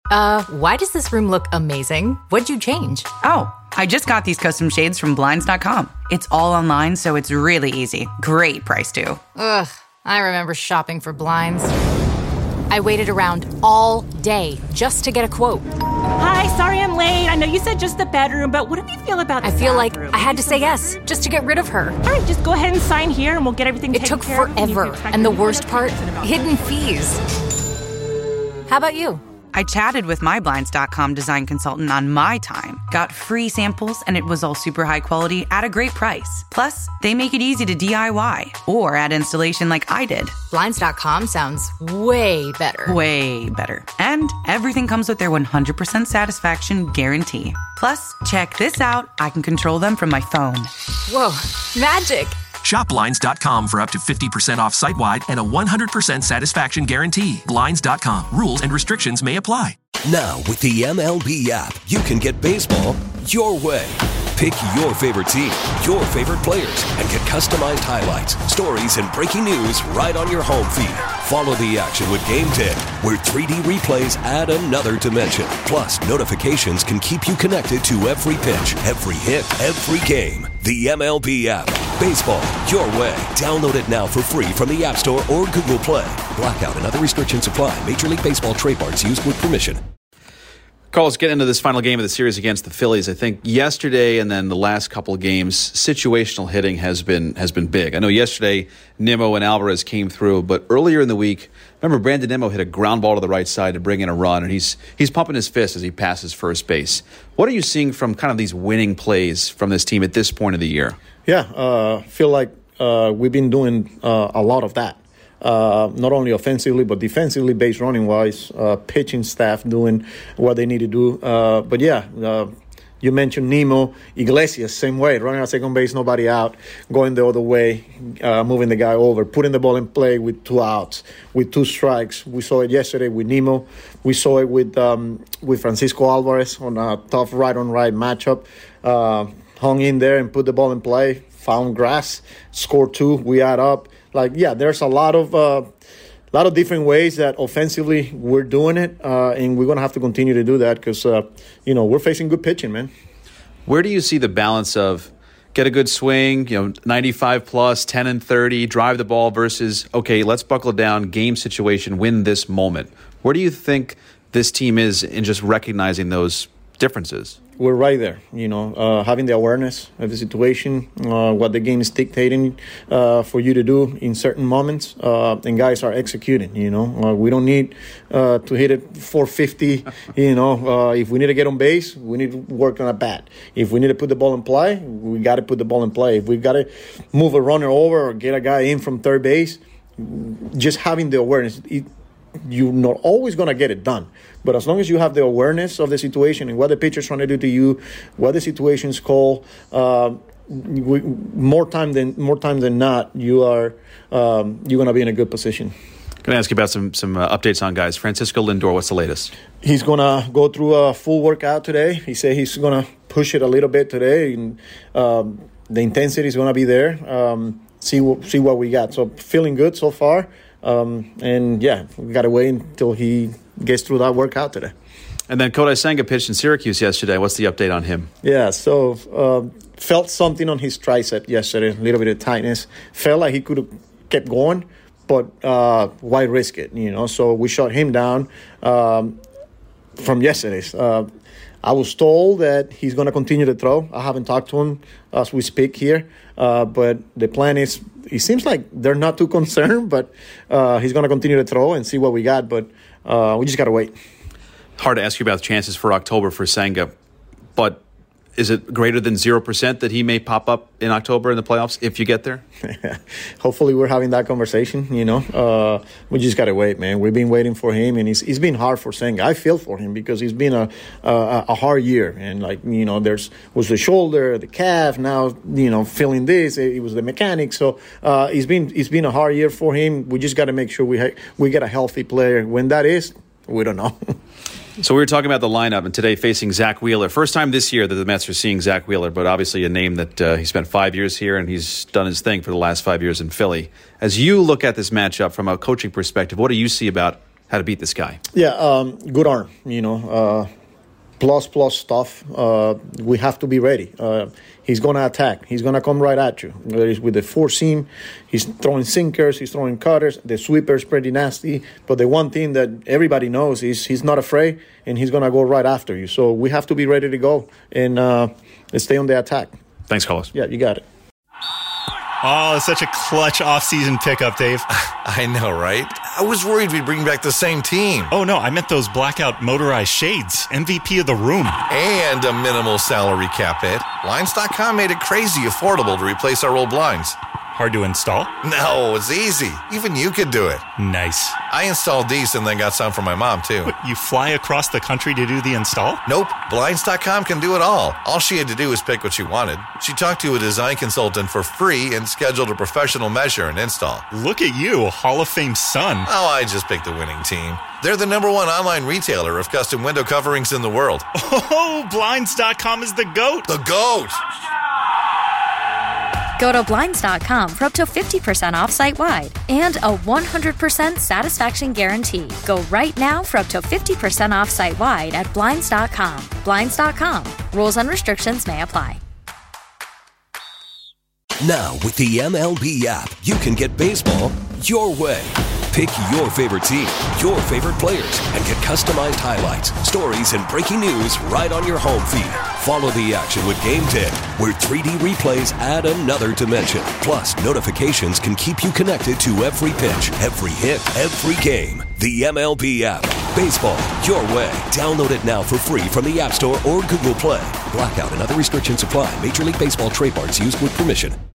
Why does this room look amazing? What'd you change? Oh, I just got these custom shades from Blinds.com. It's all online, so it's really easy. Great price, too. Ugh, I remember shopping for blinds. I waited around all day just to get a quote. Hi, sorry I'm late. I know you said just the bedroom, but what do you feel about the I feel bathroom? like I had to say yes just to get rid of her. All right, just go ahead and sign here and we'll get everything It taken took care of. forever, and the worst part, hidden fees. How about you? I chatted with my Blinds.com design consultant on my time, got free samples, and it was all super high quality at a great price. Plus, they make it easy to DIY or add installation like I did. Blinds.com sounds way better. Way better. And everything comes with their 100% satisfaction guarantee. Plus, check this out. I can control them from my phone. Whoa, magic. Shop Blinds.com for up to 50% off site-wide and a 100% satisfaction guarantee. Blinds.com. Rules and restrictions may apply. Now, with the MLB app, you can get baseball your way. Pick your favorite team, your favorite players, and get customized highlights, stories, and breaking news right on your home feed. Follow the action with Game Day, where 3D replays add another dimension. Plus, notifications can keep you connected to every pitch, every hit, every game. The MLB app. Baseball, your way. Download it now for free from the App Store or Google Play. Blackout and other restrictions apply. Major League Baseball trademarks used with permission. Carlos, get into this final game of the series against the Phillies. I think yesterday and then the last couple of games, situational hitting has been big. I know yesterday Nimmo and Alvarez came through, but earlier in the week, remember Brandon Nimmo hit a ground ball to the right side to bring in a run, and he's pumping his fist as he passes first base. What are you seeing from kind of these winning plays from this team at this point of the year? Yeah, feel like we've been doing a lot of that. Not only offensively, but defensively, base running wise, pitching staff doing what they need to do. But you mentioned Nimmo, Iglesias, same way, running at second base, nobody out, going the other way, moving the guy over, putting the ball in play with 2 outs, with 2 strikes. We saw it yesterday with Nimmo. We saw it with Francisco Alvarez on a tough right-on-right matchup. Hung in there and put the ball in play, found grass, scored 2, we add up. There's a lot of different ways that offensively we're doing it, and we're going to have to continue to do that because, we're facing good pitching, man. Where do you see the balance of get a good swing, 95 plus, 10 and 30, drive the ball versus, okay, let's buckle down, game situation, win this moment? Where do you think this team is in just recognizing those differences? We're right there, having the awareness of the situation, what the game is dictating for you to do in certain moments, and guys are executing, we don't need to hit it 450, if we need to get on base, we need to work on a bat. If we need to put the ball in play, we got to put the ball in play. If we got to move a runner over or get a guy in from third base, just having the awareness, you're not always going to get it done. But as long as you have the awareness of the situation and what the pitcher's trying to do to you, what the situation's called, more times than not, you're going to be in a good position. I'm going to ask you about some updates on guys. Francisco Lindor, what's the latest? He's going to go through a full workout today. He said he's going to push it a little bit today. And, the intensity is going to be there. See what we got. So feeling good so far. We got to wait until he gets through that workout today. And then Kodai Senga pitched in Syracuse yesterday. What's the update on him? Yeah, so felt something on his tricep yesterday, a little bit of tightness. Felt like he could have kept going, but why risk it, So we shut him down from yesterday's. I was told that he's going to continue to throw. I haven't talked to him as we speak here, but the plan is, it seems like they're not too concerned, but he's going to continue to throw and see what we got, but we just got to wait. Hard to ask you about the chances for October for Senga, but is it greater than 0% that he may pop up in October in the playoffs if you get there? Hopefully we're having that conversation, We just got to wait, man. We've been waiting for him, and it's been hard for Senga. I feel for him because it's been a hard year. And, was the shoulder, the calf, now, feeling this. It was the mechanic. So it's been a hard year for him. We just got to make sure we get a healthy player. When that is, we don't know. So we were talking about the lineup, and today facing Zach Wheeler. First time this year that the Mets are seeing Zach Wheeler, but obviously a name that he spent 5 years here, and he's done his thing for the last 5 years in Philly. As you look at this matchup from a coaching perspective, what do you see about how to beat this guy. Yeah, good arm, plus stuff. We have to be ready. He's going to attack. He's going to come right at you. Whether it's with the four seam, he's throwing sinkers, he's throwing cutters. The sweeper's pretty nasty. But the one thing that everybody knows is he's not afraid, and he's going to go right after you. So we have to be ready to go and stay on the attack. Thanks, Carlos. Yeah, you got it. Oh, it's such a clutch off-season pickup, Dave. I know, right? I was worried we'd bring back the same team. Oh, no, I meant those blackout motorized shades. MVP of the room. And a minimal salary cap hit. Blinds.com made it crazy affordable to replace our old blinds. Hard to install? No, it's easy. Even you could do it. Nice. I installed these and then got some for my mom, too. What, you fly across the country to do the install? Nope. Blinds.com can do it all. All she had to do was pick what she wanted. She talked to a design consultant for free and scheduled a professional measure and install. Look at you, a Hall of Fame son. Oh, I just picked the winning team. They're the #1 online retailer of custom window coverings in the world. Oh, Blinds.com is the GOAT. The GOAT! Go to Blinds.com for up to 50% off site-wide and a 100% satisfaction guarantee. Go right now for up to 50% off site-wide at Blinds.com. Blinds.com. Rules and restrictions may apply. Now, with the MLB app, you can get baseball your way. Pick your favorite team, your favorite players, and get customized highlights, stories, and breaking news right on your home feed. Follow the action with Game 10, where 3D replays add another dimension. Plus, notifications can keep you connected to every pitch, every hit, every game. The MLB app. Baseball your way. Download it now for free from the App Store or Google Play. Blackout and other restrictions apply. Major League Baseball trademarks used with permission.